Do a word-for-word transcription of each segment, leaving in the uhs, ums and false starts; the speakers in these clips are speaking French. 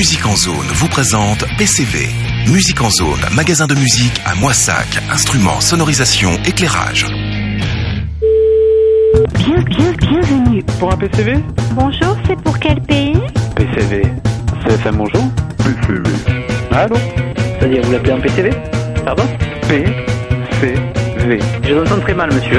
Musique en Zone vous présente P C V. Musique en Zone, magasin de musique à Moissac. Instruments, sonorisation, éclairage. Bien, bien, bienvenue. Pour un P C V? Bonjour, c'est pour quel pays? P C V. C F M, bonjour. P C V. Allô? C'est-à-dire, vous l'appelez un P C V? Pardon? P C V. Je vous entends très mal, monsieur.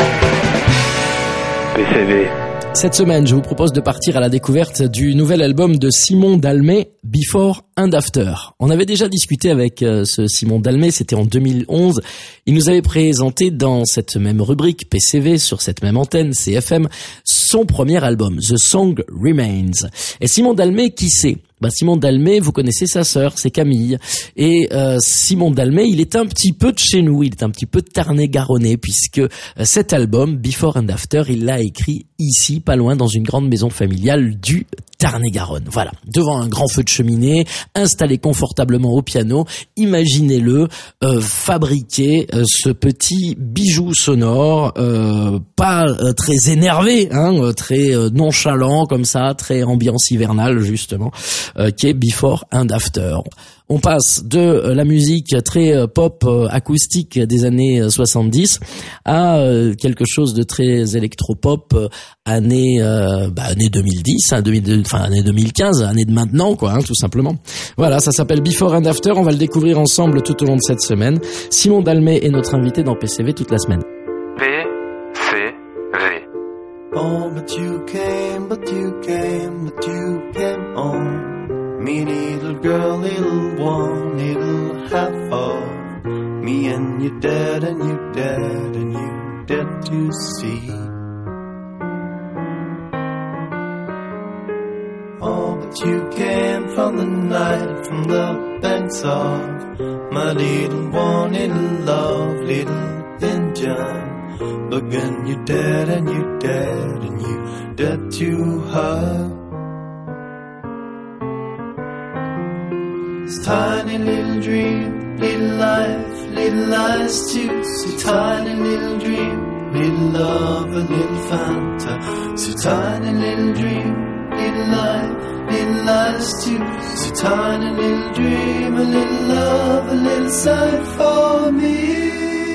P C V. Cette semaine, je vous propose de partir à la découverte du nouvel album de Simon Dalmé, Before and After. On avait déjà discuté avec euh, ce Simon Dalmé, c'était en deux mille onze. Il nous avait présenté dans cette même rubrique P C V, sur cette même antenne, C F M, son premier album, The Song Remains. Et Simon Dalmé, qui c'est? Bah, Simon Dalmé, vous connaissez sa sœur, c'est Camille. Et euh, Simon Dalmé, il est un petit peu de chez nous, il est un petit peu de Tarn-et-Garonnais, puisque euh, cet album, Before and After, il l'a écrit ici, pas loin, dans une grande maison familiale du Tarn-et-Garonne. Voilà, devant un grand feu de cheminée, installé confortablement au piano, imaginez-le euh, fabriquer euh, ce petit bijou sonore, euh, pas euh, très énervé, hein, euh, très euh, nonchalant comme ça, très ambiance hivernale justement, euh, qui est Before and After. On passe de euh, la musique très euh, pop euh, acoustique des années euh, soixante-dix à euh, quelque chose de très électropop euh, année euh, bah, année deux mille dix, hein, deux mille, enfin année deux mille quinze, année de maintenant quoi, hein, tout simplement. Voilà, ça s'appelle Before and After. On va le découvrir ensemble tout au long de cette semaine. Simon Dalmé est notre invité dans P C V toute la semaine. P C V. Oh, but you came, but you came, but you came on. Me, little girl, little one, little half of me, and you dead, and you dead, and you dead to see. Oh, but you came from the night, from the banks of my little one, little love, little Indian. But then you dead, and you dead, and you dead to her. This tiny little dream, little life, little eyes too. So tiny little dream, little love, a little Fanta. So tiny little dream, little life, little eyes too. So tiny little dream, a little love, a little sign for me.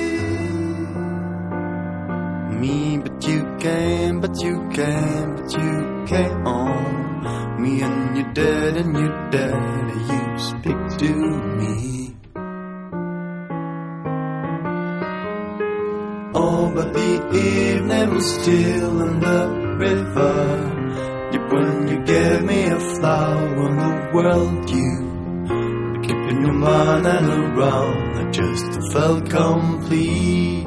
Me, but you came, but you came, but you came on. Me and you dead, and you dead, you speak to me. Oh, but the evening was still in the river. Yet when you gave me a flower in the world, you kept in your mind and around, I just felt complete.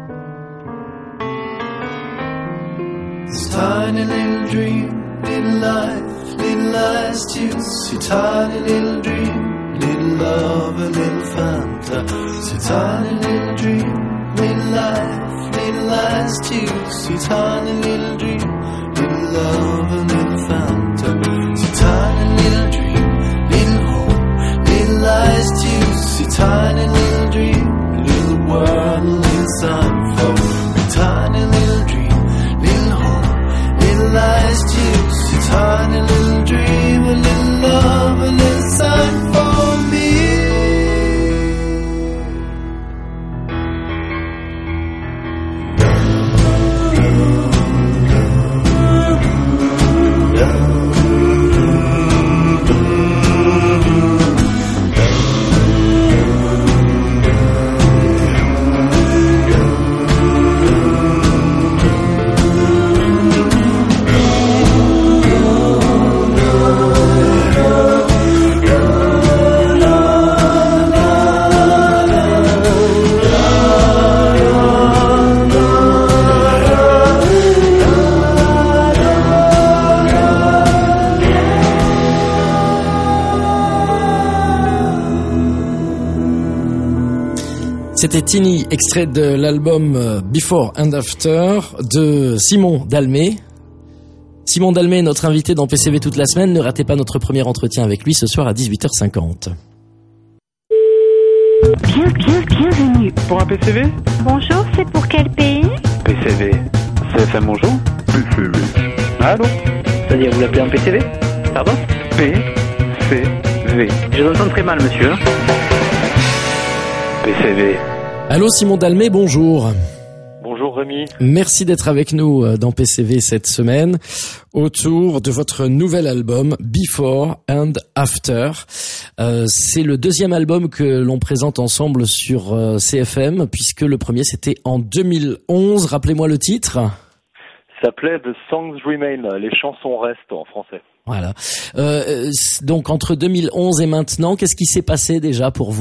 This tiny little dream, little life, little eyes too, so tiny little dream, little love, a little Fanta. So tiny little dream, little life, little eyes too, so tiny little dream, little love, a little Fanta. So tiny little dream, little hope, little eyes too, so tiny little dream, little world, a little sun for. Tiny little dream, little hope, little eyes too, so tiny little dream, a little love, a little sign for me. C'était Tini, extrait de l'album Before and After de Simon Dalmé. Simon Dalmé est notre invité dans P C V toute la semaine. Ne ratez pas notre premier entretien avec lui ce soir à dix-huit heures cinquante. Bien, bien, bienvenue. Pour un P C V? Bonjour, c'est pour quel pays? P C V. C F M, bonjour. P C V. Allô? C'est-à-dire, vous l'appelez un P C V? Pardon? P C V. Je vous entends très mal, monsieur. P C V. Allô Simon Dalmé, bonjour. Bonjour Rémi. Merci d'être avec nous dans P C V cette semaine autour de votre nouvel album Before and After. Euh, c'est le deuxième album que l'on présente ensemble sur euh, C F M puisque le premier c'était en deux mille onze. Rappelez-moi le titre. Ça s'appelait The Songs Remain, les chansons restent en français. Voilà. Euh, donc entre deux mille onze et maintenant, qu'est-ce qui s'est passé déjà pour vous ?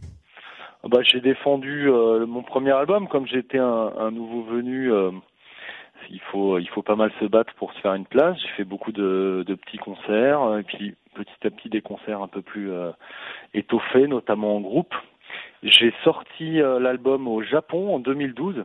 Bah, j'ai défendu euh, mon premier album, comme j'étais un, un nouveau venu. Euh, il faut il faut pas mal se battre pour se faire une place. J'ai fait beaucoup de, de petits concerts et puis petit à petit des concerts un peu plus euh, étoffés, notamment en groupe. J'ai sorti euh, l'album au Japon en deux mille douze.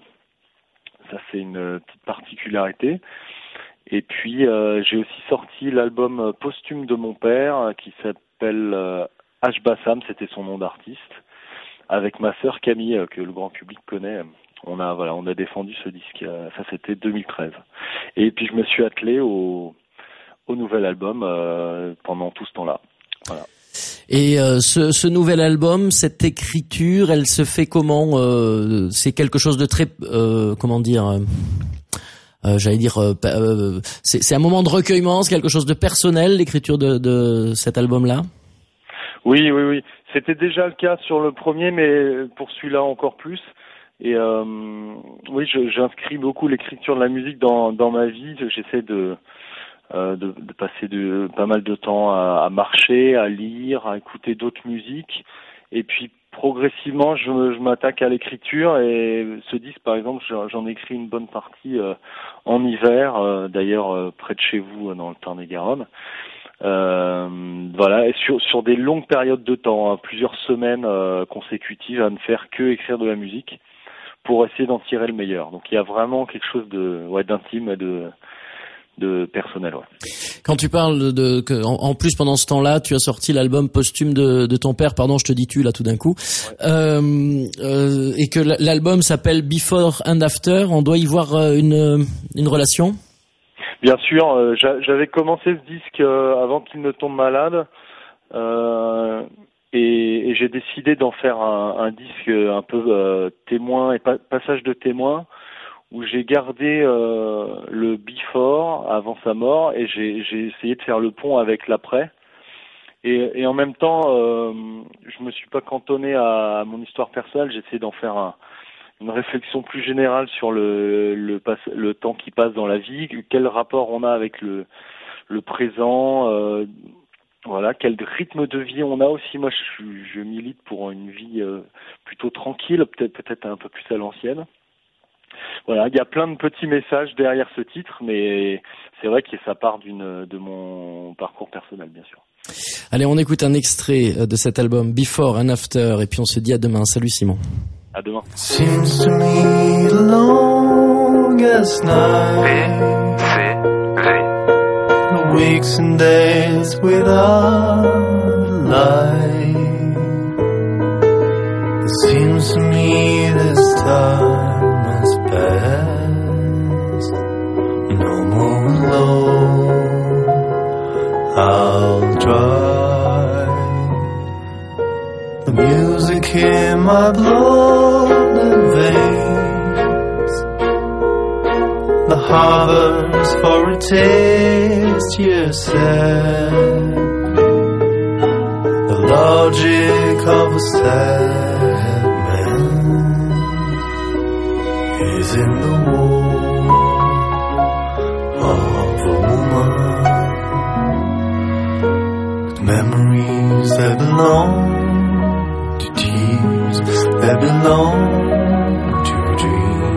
Ça c'est une petite particularité. Et puis euh, j'ai aussi sorti l'album posthume de mon père euh, qui s'appelle euh, H. Bassam, c'était son nom d'artiste. Avec ma sœur Camille, que le grand public connaît, on a voilà, on a défendu ce disque. Ça c'était deux mille treize. Et puis je me suis attelé au au nouvel album euh, pendant tout ce temps-là. Voilà. Et euh, ce, ce nouvel album, cette écriture, elle se fait comment euh, C'est quelque chose de très euh, comment dire euh, euh, J'allais dire, euh, euh, c'est, c'est un moment de recueillement, c'est quelque chose de personnel, l'écriture de, de cet album-là. Oui, oui, oui. C'était déjà le cas sur le premier, mais pour celui-là encore plus. Et euh, oui, je, j'inscris beaucoup l'écriture de la musique dans, dans ma vie. J'essaie de, euh, de, de passer de, pas mal de temps à, à marcher, à lire, à écouter d'autres musiques. Et puis progressivement, je, je m'attaque à l'écriture. Et ce disque, par exemple, j'en ai écrit une bonne partie euh, en hiver, euh, d'ailleurs euh, près de chez vous, dans le Tarn-et-Garonne. Euh, voilà, et sur sur des longues périodes de temps, hein, plusieurs semaines euh, consécutives à ne faire que écrire de la musique pour essayer d'en tirer le meilleur. Donc il y a vraiment quelque chose de ouais d'intime et de de personnel. Ouais. Quand tu parles de que en, en plus pendant ce temps-là, tu as sorti l'album posthume de de ton père. Pardon, je te dis tu là tout d'un coup. Ouais. Euh, euh, et que l'album s'appelle Before and After. On doit y voir une une relation. Bien sûr, euh, j'avais commencé ce disque euh, avant qu'il ne tombe malade euh, et, et j'ai décidé d'en faire un, un disque un peu euh, témoin et pa- passage de témoin où j'ai gardé euh, le before avant sa mort et j'ai, j'ai essayé de faire le pont avec l'après et, et en même temps euh, je me suis pas cantonné à, à mon histoire personnelle, j'ai essayé d'en faire un une réflexion plus générale sur le, le, le temps qui passe dans la vie, quel rapport on a avec le, le présent, euh, voilà, quel rythme de vie on a aussi. Moi, je, je milite pour une vie euh, plutôt tranquille, peut-être peut-être un peu plus à l'ancienne. Voilà, il y a plein de petits messages derrière ce titre, mais c'est vrai que ça part d'une, de mon parcours personnel, bien sûr. Allez, on écoute un extrait de cet album Before and After, et puis on se dit à demain. Salut Simon. À demain. Seems to me the longest night. P C V. The weeks and days without light. It seems to me this time has passed. No more alone, I'll try. The music in my blood and veins, the harbors for a taste you said, the logic of a sad man is in the war of a woman, with memories that belong to tears that belong to a dream.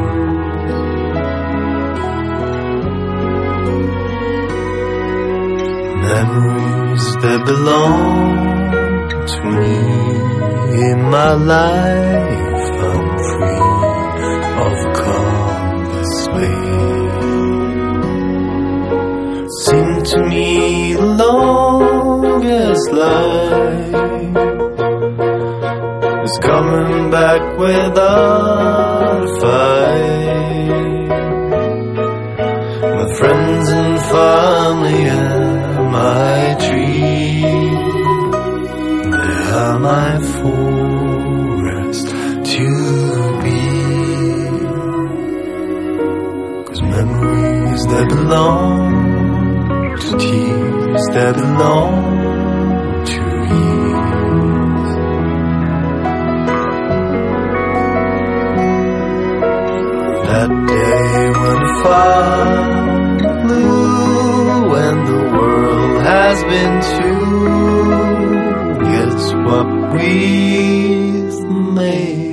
Memories that belong to me. In my life I'm free, overcome this way. Seem to me the longest life is coming back without a fight. My friends and family and my dreams. tears that belong to years. That day when the fire blew and the world has been too, guess what we've made?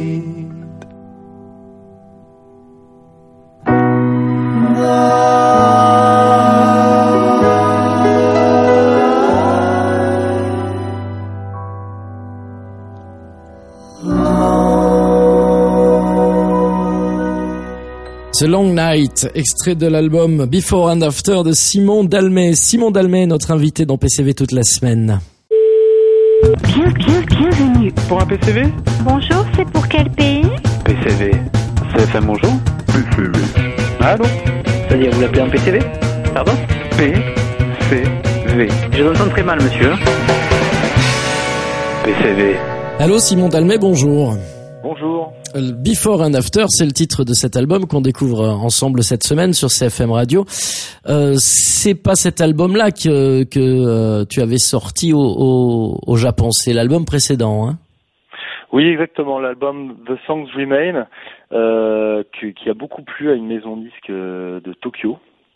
The Long Night, extrait de l'album Before and After de Simon Dalmé. Simon Dalmé, notre invité dans P C V toute la semaine. Bien, bien, bienvenue. Pour un P C V? Bonjour, c'est pour quel pays? P C V. C F M, bonjour. P C V. Allô? C'est-à-dire, vous l'appelez un P C V? Pardon? P C V. Je vous entends très mal, monsieur. P C V. Allô, Simon Dalmé, bonjour. Bonjour. Before and After, c'est le titre de cet album qu'on découvre ensemble cette semaine sur C F M Radio. Euh, c'est pas cet album-là que, que euh, tu avais sorti au, au, au Japon, c'est l'album précédent, hein? Oui, exactement, l'album The Songs Remain, euh, qui, qui a beaucoup plu à une maison disque de Tokyo.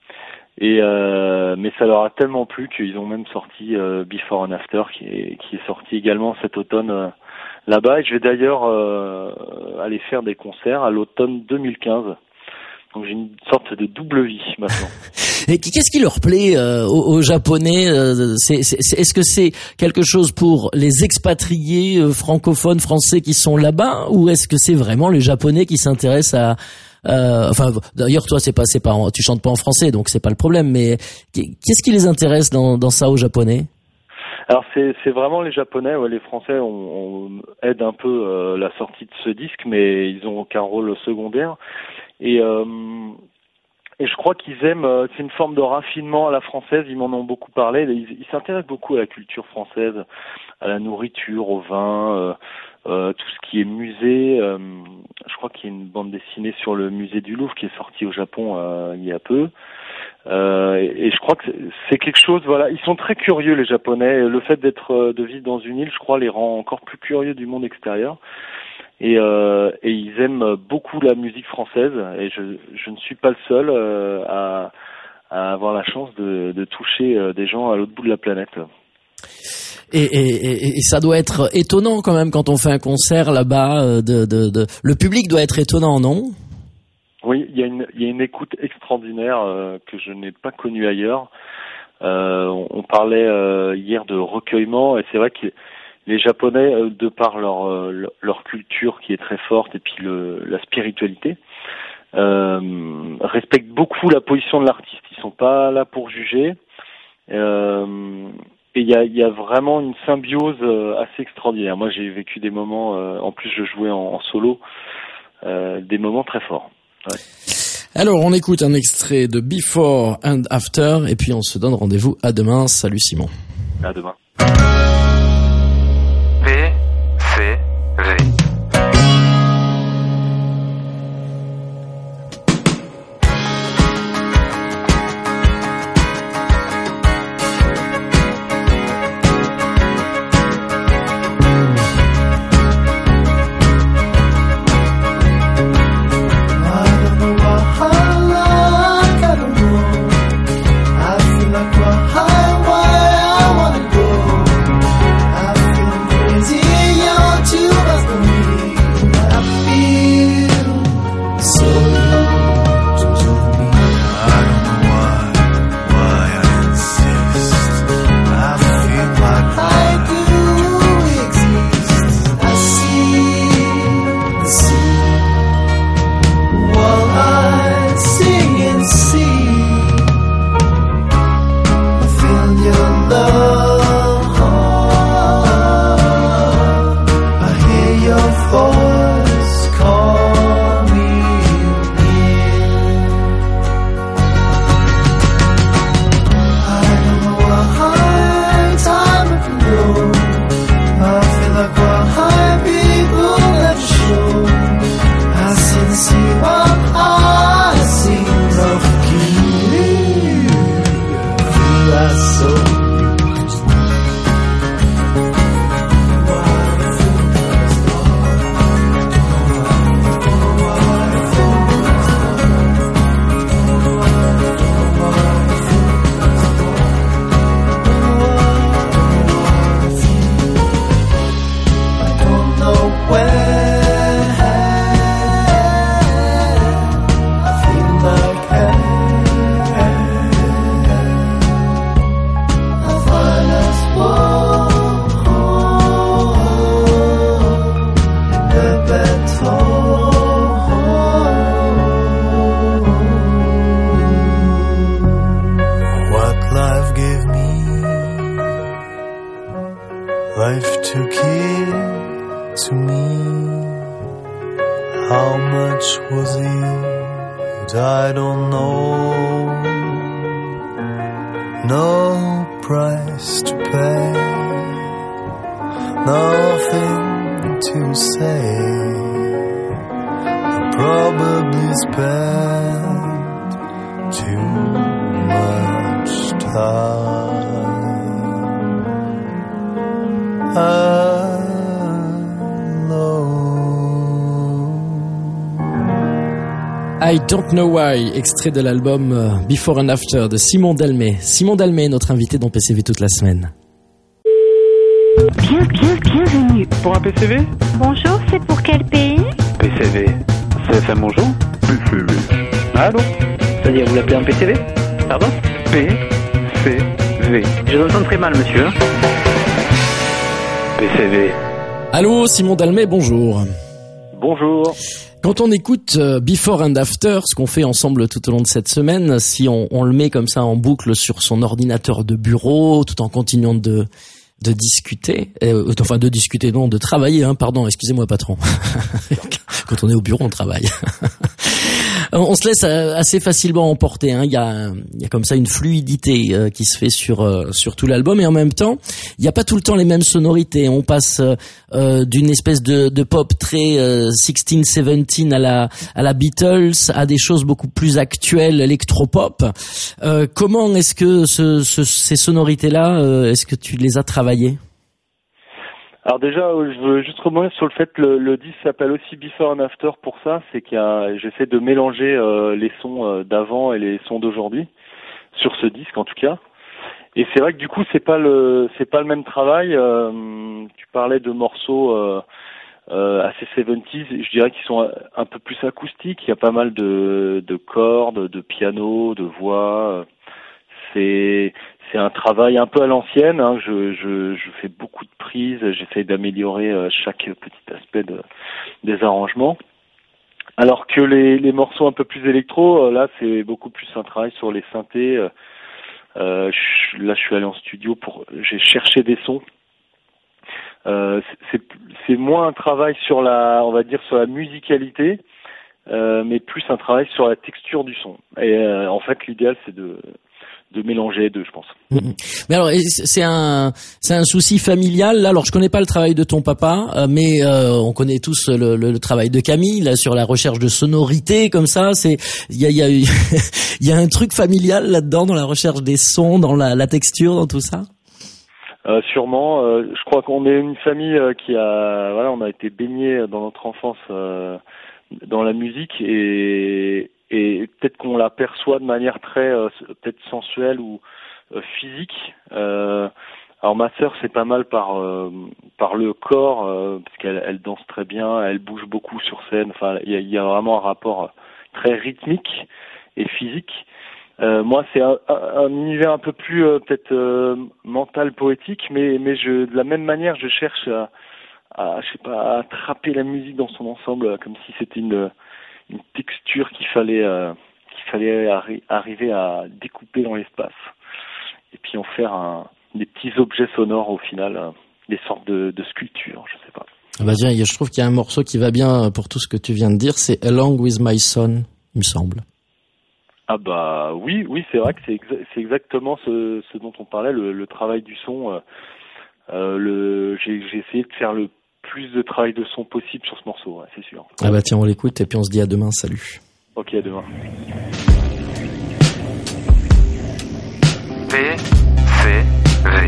Et euh, mais ça leur a tellement plu qu'ils ont même sorti euh, Before and After, qui est, qui est sorti également cet automne euh, là-bas. Et je vais d'ailleurs euh, aller faire des concerts à l'automne deux mille quinze. Donc j'ai une sorte de double vie maintenant. Et qu'est-ce qui leur plaît euh, aux, aux Japonais? euh, c'est, c'est, c'est, Est-ce que c'est quelque chose pour les expatriés euh, francophones français qui sont là-bas, ou est-ce que c'est vraiment les Japonais qui s'intéressent à Euh, enfin, d'ailleurs, toi, c'est pas, c'est pas, tu chantes pas en français, donc c'est pas le problème. Mais qu'est-ce qui les intéresse dans, dans ça aux Japonais? Alors c'est, c'est vraiment les Japonais, ouais, les Français on, on aide un peu euh, la sortie de ce disque, mais ils ont aucun rôle secondaire. Et euh, et je crois qu'ils aiment, euh, c'est une forme de raffinement à la française. Ils m'en ont beaucoup parlé. Ils, ils s'intéressent beaucoup à la culture française, à la nourriture, au vin. Euh, Euh, tout ce qui est musée, euh, je crois qu'il y a une bande dessinée sur le musée du Louvre qui est sortie au Japon euh, il y a peu. Euh, et, et je crois que c'est quelque chose, voilà, ils sont très curieux les Japonais. Le fait d'être, de vivre dans une île, je crois, les rend encore plus curieux du monde extérieur. Et, euh, et ils aiment beaucoup la musique française. Et je, je ne suis pas le seul euh, à, à avoir la chance de, de toucher des gens à l'autre bout de la planète. Et, et, et, et ça doit être étonnant quand même quand on fait un concert là-bas. De, de, de... Le public doit être étonnant, non? Oui, il y a une, il y a une écoute extraordinaire euh, que je n'ai pas connue ailleurs. Euh, on, on parlait euh, hier de recueillement, et c'est vrai que les Japonais, euh, de par leur, euh, leur culture qui est très forte et puis le, la spiritualité, euh, respectent beaucoup la position de l'artiste. Ils sont pas là pour juger. Euh, Et il y a, y a vraiment une symbiose euh, assez extraordinaire. Moi, j'ai vécu des moments, euh, en plus je jouais en, en solo, euh, des moments très forts. Ouais. Alors, on écoute un extrait de Before and After, et puis on se donne rendez-vous à demain. Salut Simon. À demain. P C V. Crazy, you're too soul. Life took it to me. How much was it? I don't know. No price to pay. Nothing to say. I probably spent too much time I Don't Know Why, extrait de l'album Before and After de Simon Dalmé. Simon Dalmé, notre invité dans P C V toute la semaine. Bien, bien, bienvenue. Pour un P C V? Bonjour, c'est pour quel pays? P C V. C F M, bonjour. P C V. Allô? C'est-à-dire, vous l'appelez un P C V? Pardon? P C V. Je vous entends très mal, monsieur. P C V. Allô, Simon Dalmé, bonjour. Bonjour. Quand on écoute Before and After, ce qu'on fait ensemble tout au long de cette semaine, si on, on le met comme ça en boucle sur son ordinateur de bureau, tout en continuant de de discuter, euh, enfin de discuter, non, de travailler, hein, pardon, excusez-moi patron. Quand on est au bureau, on travaille. On se laisse assez facilement emporter, hein. Il y a, il y a comme ça une fluidité euh, qui se fait sur euh, sur tout l'album, et en même temps, il n'y a pas tout le temps les mêmes sonorités. On passe euh, d'une espèce de, de pop très euh, sixteen seventeen à la à la Beatles, à des choses beaucoup plus actuelles, électropop. Euh, comment est-ce que ce, ce, ces sonorités-là, euh, est-ce que tu les as travaillées? Alors déjà, je veux juste rebondir sur le fait que le, le disque s'appelle aussi Before and After pour ça, c'est qu'il y a, j'essaie de mélanger euh, les sons euh, d'avant et les sons d'aujourd'hui sur ce disque en tout cas. Et c'est vrai que du coup, c'est pas le, c'est pas le même travail. Euh, tu parlais de morceaux euh, euh, assez soixante-dix, je dirais qu'ils sont un peu plus acoustiques. Il y a pas mal de, de cordes, de piano, de voix. C'est C'est un travail un peu à l'ancienne, hein. je, je, je fais beaucoup de prises, j'essaie d'améliorer euh, chaque petit aspect de, des arrangements. Alors que les, les morceaux un peu plus électro, euh, là c'est beaucoup plus un travail sur les synthés. Euh, euh, je, là je suis allé en studio pour, j'ai cherché des sons. Euh, c'est, c'est moins un travail sur la, on va dire sur la musicalité, euh, mais plus un travail sur la texture du son. Et euh, en fait l'idéal c'est de de mélanger les deux, je pense. Mais alors, c'est un, c'est un souci familial. Là, alors, je connais pas le travail de ton papa, euh, mais euh, on connaît tous le, le, le travail de Camille là sur la recherche de sonorité, comme ça. C'est, il y a, il y a, il y a un truc familial là-dedans dans la recherche des sons, dans la, la texture, dans tout ça. Euh, sûrement. Euh, je crois qu'on est une famille euh, qui a, voilà, on a été baigné dans notre enfance euh, dans la musique et et peut-être qu'on la perçoit de manière très euh, peut-être sensuelle ou euh, physique. Euh, alors ma sœur c'est pas mal par euh, par le corps euh, parce qu'elle elle danse très bien, elle bouge beaucoup sur scène. Enfin il y a, y a vraiment un rapport très rythmique et physique. Euh, moi c'est un, un, un univers un peu plus euh, peut-être euh, mental, poétique, mais mais je de la même manière je cherche à, à je sais pas à attraper la musique dans son ensemble comme si c'était une une texture qu'il fallait euh, qu'il fallait arri- arriver à découper dans l'espace et puis en faire un, des petits objets sonores au final, euh, des sortes de, de sculptures, je sais pas. Ah bah tiens, je trouve qu'il y a un morceau qui va bien pour tout ce que tu viens de dire, c'est Along with My Son, il me semble. Ah bah oui, oui, c'est vrai que c'est, exa- c'est exactement ce, ce dont on parlait, le, le travail du son. Euh, euh, le, j'ai, j'ai essayé de faire le plus de travail de son possible sur ce morceau, ouais, c'est sûr. Ah bah tiens, on l'écoute et puis on se dit à demain, salut. Ok, à demain. P V.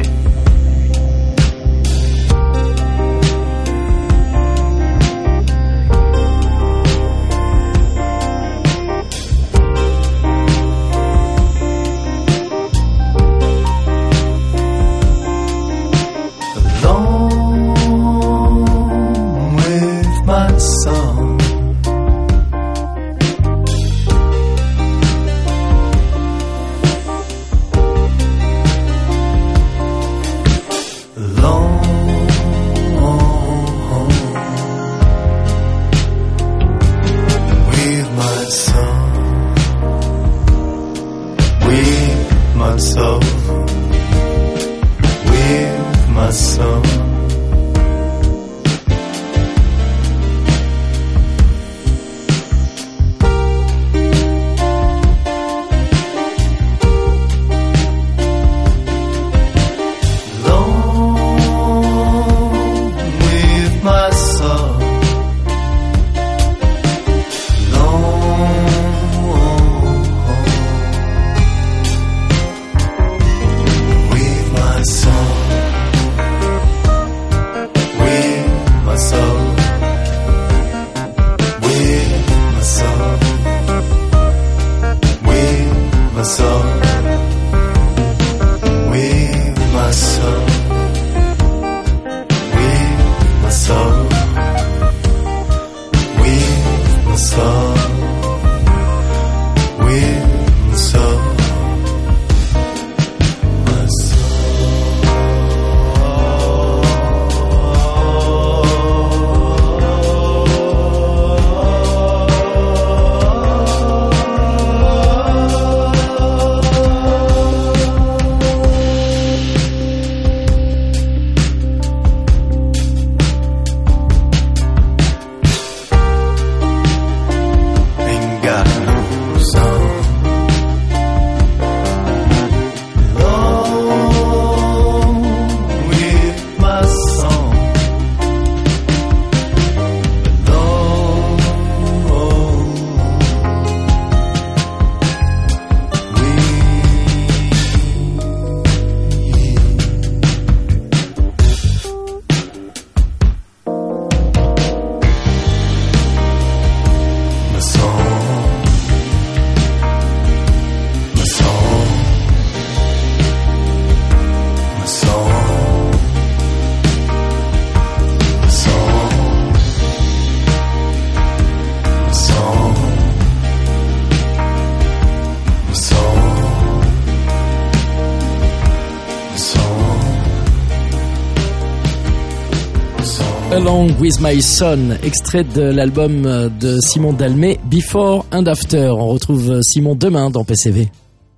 Along with My Son, extrait de l'album de Simon Dalmé, Before and After. On retrouve Simon demain dans P C V.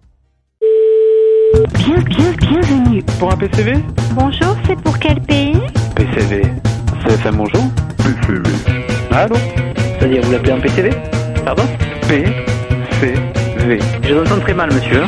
Bien, bien, bienvenue. Pour un P C V? Bonjour, c'est pour quel pays? P C V. C F M bonjour? P C V. Allô? C'est-à-dire, vous l'appelez un P C V? Pardon? P C V. Je vous entends très mal, monsieur.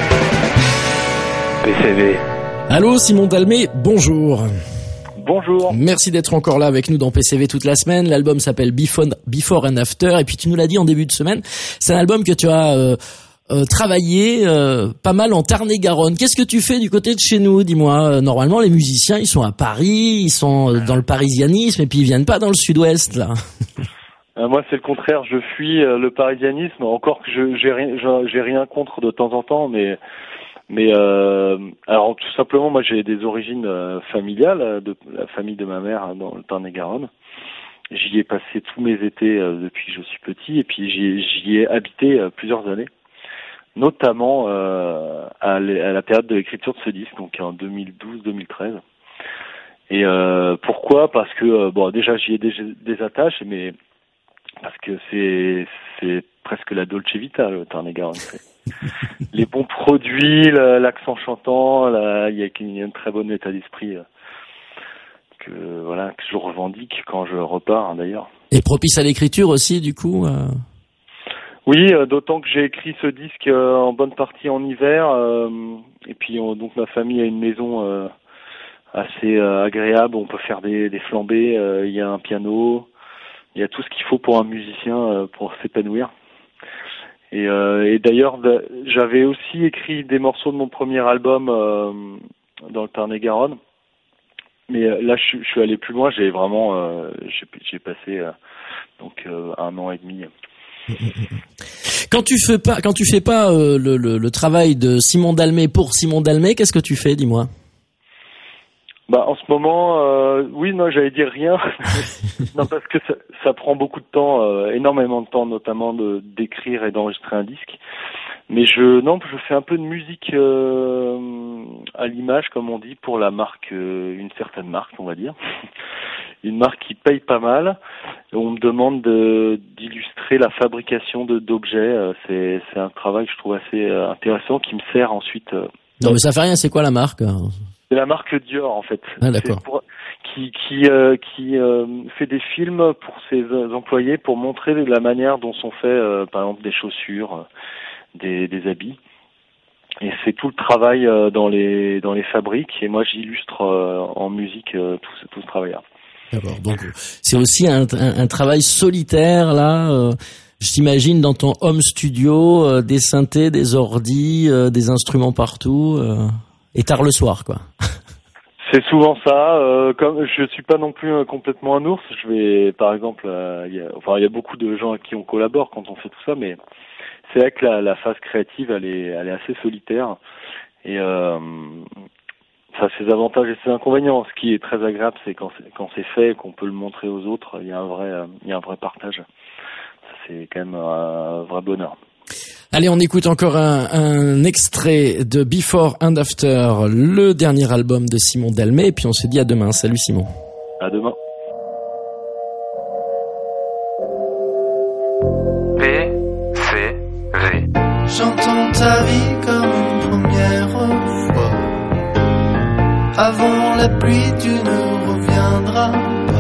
P C V. Allô, Simon Dalmé, bonjour. Bonjour. Merci d'être encore là avec nous dans P C V toute la semaine. L'album s'appelle Before, Before and After. Et puis tu nous l'as dit en début de semaine, c'est un album que tu as euh, euh, travaillé euh, pas mal en Tarn-et-Garonne. Qu'est-ce que tu fais du côté de chez nous? Dis-moi. Euh, normalement, les musiciens, ils sont à Paris, ils sont euh, dans le parisianisme, et puis ils viennent pas dans le sud-ouest, là. Euh, moi, c'est le contraire. Je fuis euh, le parisianisme. Encore que je j'ai rien, j'ai rien contre de temps en temps, mais Mais euh, alors tout simplement, moi j'ai des origines euh, familiales, de la famille de ma mère hein, dans le Tarn-et-Garonne. J'y ai passé tous mes étés euh, depuis que je suis petit, et puis j'y, j'y ai habité euh, plusieurs années, notamment euh, à, à la période de l'écriture de ce disque, donc en deux mille douze deux mille treize. Et euh, pourquoi? Parce que euh, bon, déjà j'y ai des, des attaches, mais parce que c'est c'est presque la Dolce Vita, le Tarn-et-Garonne. Les bons produits, l'accent chantant, il y a un très bon état d'esprit euh, que voilà que je revendique quand je repars hein, d'ailleurs. Et propice à l'écriture aussi, du coup. Euh... Oui, euh, d'autant que j'ai écrit ce disque euh, en bonne partie en hiver, euh, et puis on, donc ma famille a une maison euh, assez euh, agréable. On peut faire des, des flambées. Euh, il y a un piano, il y a tout ce qu'il faut pour un musicien euh, pour s'épanouir. Et, euh, et d'ailleurs, j'avais aussi écrit des morceaux de mon premier album euh, dans le Tarn-et-Garonne. Mais euh, là, je, je suis allé plus loin. J'ai vraiment, euh, j'ai, j'ai passé euh, donc euh, un an et demi. Quand tu fais pas, quand tu fais pas euh, le, le, le travail de Simon Dalmé pour Simon Dalmé, qu'est-ce que tu fais, dis-moi? Bah, en ce moment, euh, oui, non, j'allais dire rien. Non, parce que ça, ça prend beaucoup de temps, euh, énormément de temps, notamment de d'écrire et d'enregistrer un disque. Mais je, non, je fais un peu de musique euh, à l'image, comme on dit, pour la marque, euh, une certaine marque, on va dire, une marque qui paye pas mal. On me demande de, d'illustrer la fabrication de d'objets. C'est, c'est un travail que je trouve assez euh, intéressant, qui me sert ensuite. Euh, non, mais ça fait rien. C'est quoi la marque? C'est la marque Dior, en fait. Ah, d'accord. C'est pour, qui qui euh, qui euh, fait des films pour ses employés pour montrer la manière dont sont faits, euh, par exemple, des chaussures. Des, des habits, et c'est tout le travail euh, dans les dans les fabriques, et moi j'illustre euh, en musique euh, tout ce tout ce travail-là. D'accord. Donc c'est aussi un, un, un travail solitaire là. Euh, je t'imagine dans ton home studio, euh, des synthés, des ordis, euh, des instruments partout, euh, et tard le soir, quoi. C'est souvent ça. Euh, comme je suis pas non plus euh, complètement un ours, je vais par exemple, euh, y a, enfin il y a beaucoup de gens avec qui on collabore quand on fait tout ça, mais c'est vrai que la, la phase créative, elle est, elle est assez solitaire, et euh, ça a ses avantages et ses inconvénients. Ce qui est très agréable, c'est quand c'est, quand c'est fait, qu'on peut le montrer aux autres. Il y a un vrai, il y a un vrai partage. Ça, c'est quand même un vrai bonheur. Allez, on écoute encore un, un extrait de Before and After, le dernier album de Simon Dalmé, et puis on se dit à demain. Salut Simon. À demain. J'entends ta vie comme une première fois. Avant la pluie, tu ne reviendras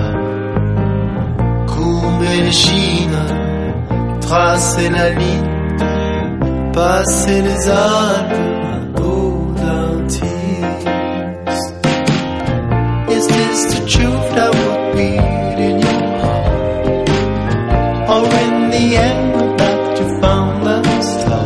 pas. Courber les chines, tracer la ligne, passer les Alpes à dos d'un tigre. Is this the truth that would beat in your heart? Or in the end that you found a star?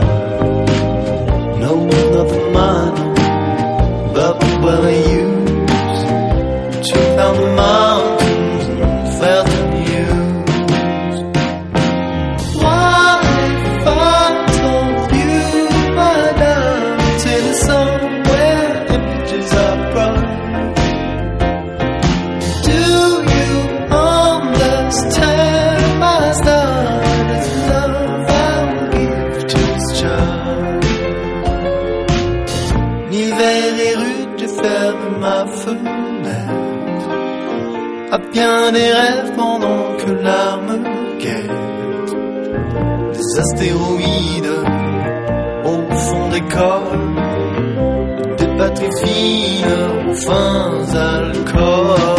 Nothing minor, but well used to found the mountains and felt the news. What if I told you, madame, till the somewhere images are bright? Do you understand my style? It's love I will give to this child. L'hiver est rude, je ferme ma fenêtre. À bien des rêves pendant que l'âme guette. Des astéroïdes au fond des cols, des batteries fines aux fins alcools.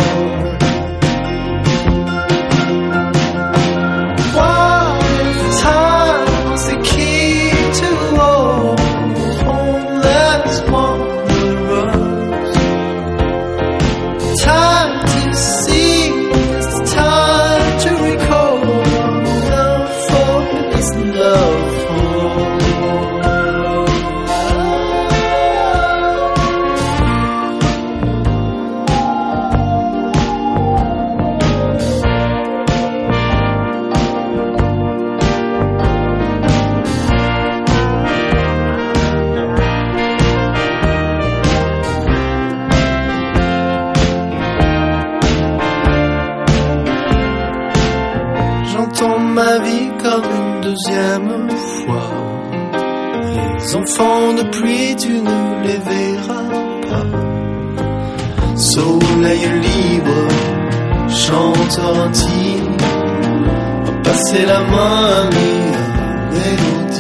Ma vie comme une deuxième fois. Les enfants de pluie, tu ne les verras pas. Soleil libre, chanteur intime, passer la main à mes mélodies.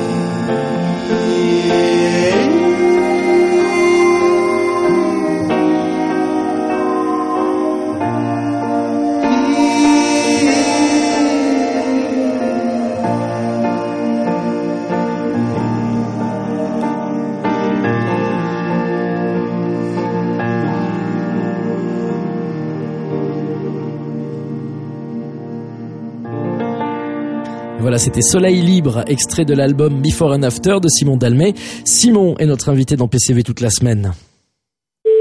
Voilà, c'était Soleil Libre, extrait de l'album Before and After de Simon Dalmé. Simon est notre invité dans P C V toute la semaine.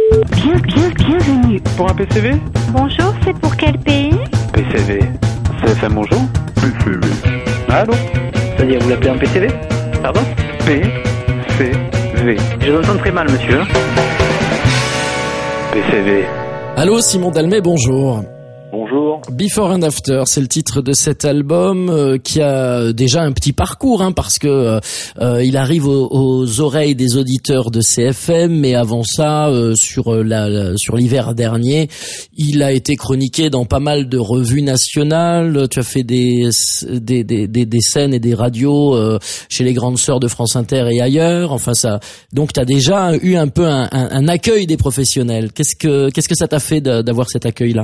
Bien, bien, bienvenue. Pour un P C V? Bonjour, c'est pour quel pays? P C V. C F M bonjour? P C V. Allô? C'est-à-dire, vous l'appelez un P C V? Pardon? P C V. Je vous entends très mal, monsieur. P C V. Allô, Simon Dalmet, bonjour. Bonjour. Before and After, c'est le titre de cet album euh, qui a déjà un petit parcours, hein, parce que euh, il arrive aux, aux oreilles des auditeurs de C F M, mais avant ça, euh, sur la sur l'hiver dernier, il a été chroniqué dans pas mal de revues nationales. Tu as fait des des des des, des scènes et des radios euh, chez les grandes sœurs de France Inter et ailleurs. Enfin ça, donc tu as déjà eu un peu un, un, un accueil des professionnels. Qu'est-ce que qu'est-ce que ça t'a fait de, d'avoir cet accueil-là?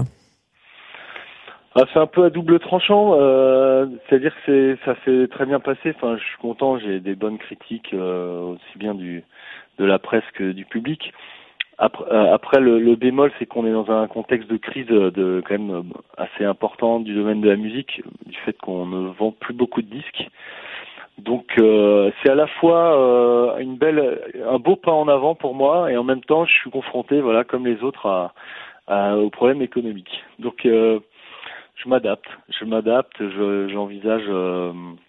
Ah, c'est un peu à double tranchant, euh, c'est-à-dire que c'est, ça s'est très bien passé. Enfin, je suis content, j'ai des bonnes critiques euh, aussi bien du de la presse que du public. Après, euh, après le, le bémol, c'est qu'on est dans un contexte de crise de quand même assez important du domaine de la musique, du fait qu'on ne vend plus beaucoup de disques. Donc, euh, c'est à la fois euh, une belle, un beau pas en avant pour moi, et en même temps, je suis confronté, voilà, comme les autres, à, à aux problèmes économiques. Donc euh, Je m'adapte, je m'adapte, je, j'envisage, euh,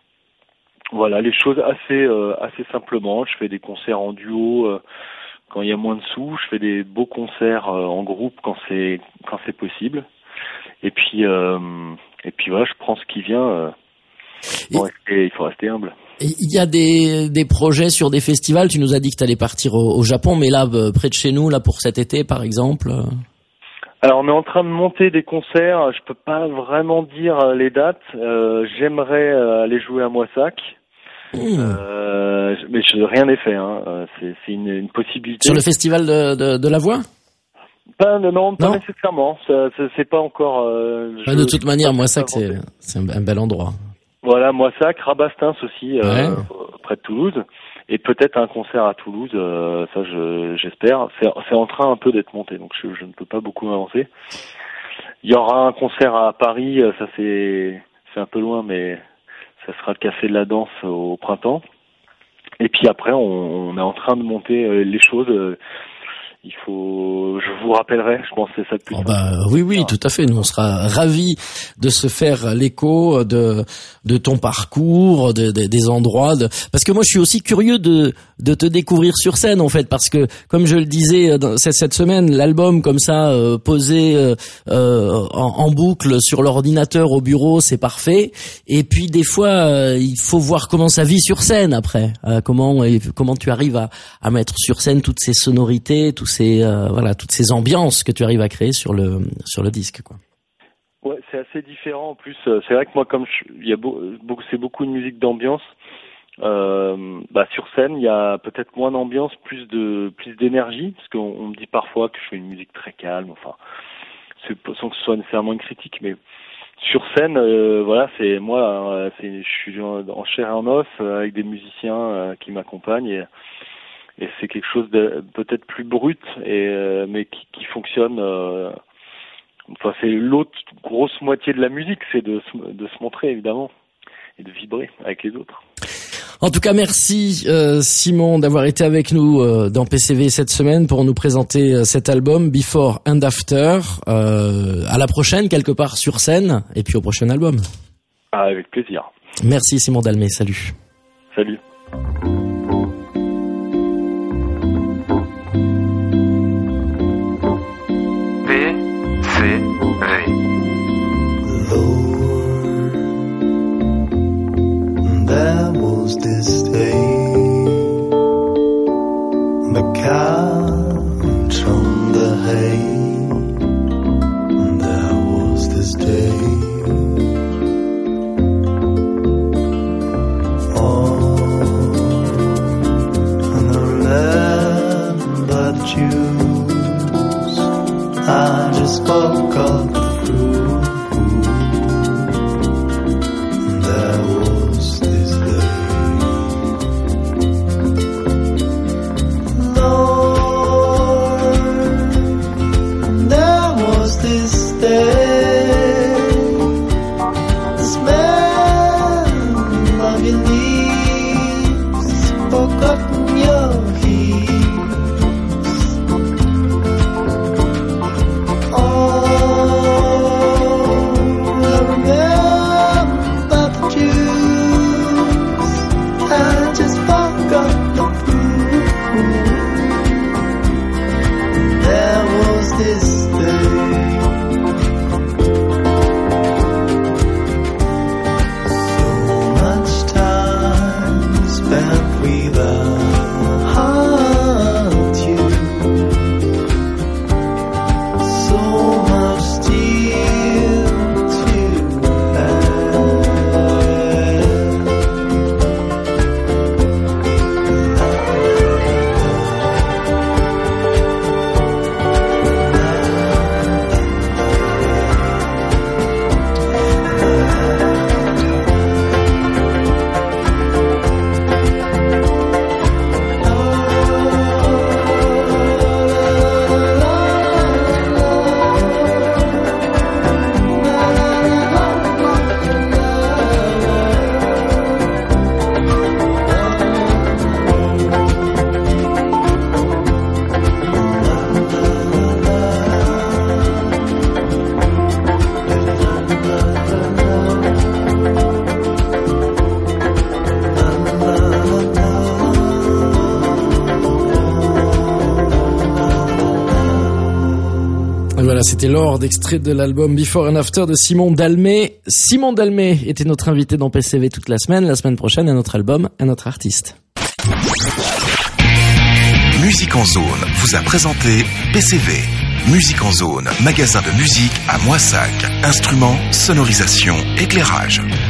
voilà, les choses assez, euh, assez simplement. Je fais des concerts en duo euh, quand il y a moins de sous. Je fais des beaux concerts euh, en groupe quand c'est, quand c'est possible. Et puis, euh, et puis voilà, je prends ce qui vient. Euh, il, faut rester, il faut rester humble. Il y a des, des projets sur des festivals. Tu nous as dit que tu allais partir au, au Japon, mais là, près de chez nous, là pour cet été, par exemple. Alors on est en train de monter des concerts, je peux pas vraiment dire les dates, euh, j'aimerais aller jouer à Moissac, mmh. euh, mais je, rien n'est fait, hein. c'est, c'est une, une possibilité. Sur le festival de, de, de la voix? Pas, non, non, pas non nécessairement, ça, ça, c'est pas encore... Euh, bah, de toute manière, Moissac c'est, c'est un, un bel endroit. Voilà, Moissac, Rabastens aussi, euh, ouais. près de Toulouse. Et peut-être un concert à Toulouse, euh, ça je, j'espère. C'est, c'est en train un peu d'être monté, donc je, je ne peux pas beaucoup avancer. Il y aura un concert à Paris, ça c'est, c'est un peu loin, mais ça sera le Café de la Danse au printemps. Et puis après, on, on est en train de monter les choses. Il faut, je vous rappellerai, je pense que c'est ça le plus. Oh bah, oui, oui, tout à fait. Nous, on sera ravis de se faire l'écho de de ton parcours, de, de, des endroits. De... Parce que moi, je suis aussi curieux de de te découvrir sur scène, en fait, parce que comme je le disais dans, cette, cette semaine, l'album comme ça euh, posé euh, en, en boucle sur l'ordinateur au bureau, c'est parfait. Et puis des fois, euh, il faut voir comment ça vit sur scène après. Euh, comment comment tu arrives à à mettre sur scène toutes ces sonorités, tous ces euh, voilà toutes ces ambiances que tu arrives à créer sur le sur le disque, quoi. Ouais, c'est assez différent en plus. C'est vrai que moi, comme il y a beau, beaucoup, c'est beaucoup de musique d'ambiance. Euh, bah sur scène, il y a peut-être moins d'ambiance, plus de plus d'énergie, parce qu'on on me dit parfois que je fais une musique très calme. Enfin, c'est, sans que ce soit nécessairement une critique, mais sur scène, euh, voilà, c'est moi, c'est, je suis en chair et en os avec des musiciens euh, qui m'accompagnent et et c'est quelque chose de peut-être plus brut et euh, mais qui, qui fonctionne. Euh, enfin, c'est l'autre grosse moitié de la musique, c'est de de se montrer évidemment et de vibrer avec les autres. En tout cas, merci euh, Simon d'avoir été avec nous euh, dans P C V cette semaine pour nous présenter euh, cet album Before and After. Euh, à la prochaine, quelque part sur scène, et puis au prochain album. Ah, avec plaisir. Merci Simon Dalmet, salut. Salut. P C V. There was this day, the couch on the hay. There was this day, on the remembered Jews. I just spoke of the fruit. There was this day, Lord, there was this day, the smell of your leaves spoke up in your heat. this day. So much time spent without you. So much still to have. Voilà, c'était Lord, extrait de l'album Before and After de Simon Dalmé. Simon Dalmé était notre invité dans P C V toute la semaine. La semaine prochaine, un autre album, un autre artiste. Musique en zone vous a présenté P C V. Musique en zone, magasin de musique à Moissac. Instruments, sonorisation, éclairage.